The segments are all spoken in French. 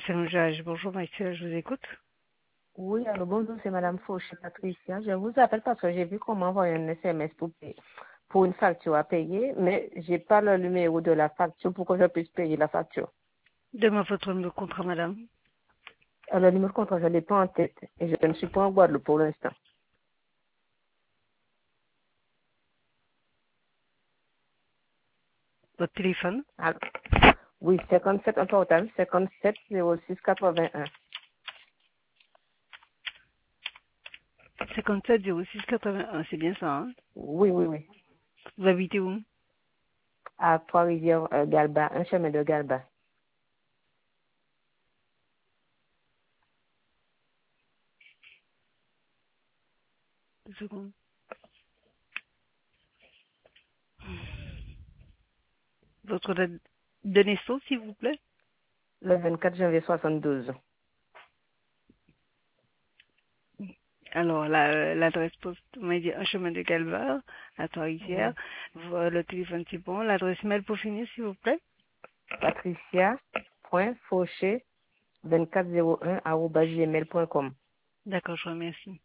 Saint-Jage. Bonjour, Maxime, je vous écoute. Oui, alors bonjour, c'est Madame Fauché Patricia. Je vous appelle parce que j'ai vu qu'on m'a envoyé un SMS pour une facture à payer, mais j'ai pas le numéro de la facture pour que je puisse payer la facture. Demain, votre numéro de contrat, madame. Le numéro de contrat, je ne l'ai pas en tête et je ne suis pas en Guadeloupe pour l'instant. Votre téléphone. Alors, oui, 57 en total, 57 06 81. 57 06 81, c'est bien ça, hein? Oui, oui, oui. Vous habitez où? À Trois-Rivières, Galba, un chemin de Galba. Deux secondes. Votre date de naissance, s'il vous plaît? Le 24 janvier 72. Alors, l'adresse poste, on m'a dit un chemin de Calvaire, à Trois-Rivières. Oui. Le téléphone, c'est bon. L'adresse mail pour finir, s'il vous plaît? Patricia.fauché2401@gmail.com. D'accord, je vous remercie.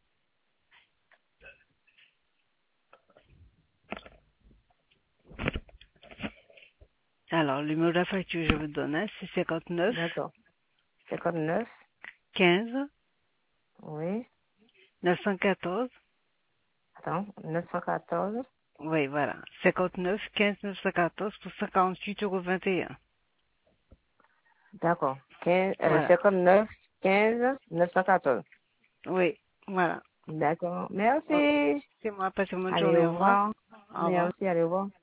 Alors, le numéro de la facture, je vous donne, hein, c'est 59 D'accord. 59, 15 oui. 914. Attends, 914. Oui, voilà. 59 15 914 pour 58,21 €. D'accord. 15, Voilà. 59, 15, 914. Oui, voilà. D'accord. Oh, Merci. c'est moi. Passez une bonne Allez, journée. au Au revoir. revoir. Au revoir. Merci, allez, au revoir.